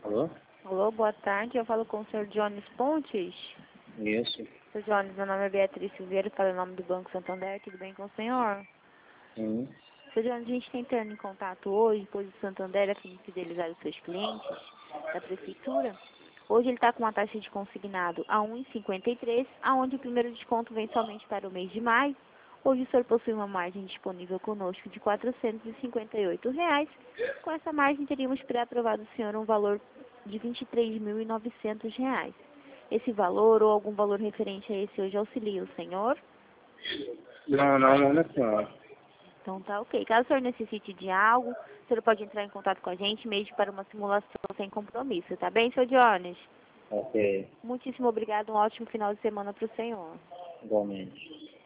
Alô? Alô, boa tarde. Eu falo com o senhor Jones Pontes. Isso. Senhor Jones, meu nome é Beatriz Silveira, falo em nome do Banco Santander. Tudo bem com o senhor? Sim. Senhor Jones, a gente está entrando em contato hoje, pois o Santander, a fim de fidelizar os seus clientes da prefeitura. Hoje ele está com uma taxa de consignado a 1,53, aonde o primeiro desconto vem somente para o mês de maio. Hoje o senhor possui uma margem disponível conosco de R$ 458. Com essa margem teríamos pré-aprovado o senhor um valor de R$ 23.900. Esse valor ou algum valor referente a esse hoje auxilia o senhor? Não, senhora. Então tá ok. Caso o senhor necessite de algo, o senhor pode entrar em contato com a gente, mesmo para uma simulação sem compromisso, tá bem, senhor Jones? Ok, Muitíssimo obrigado, um ótimo final de semana para o senhor. igualmente.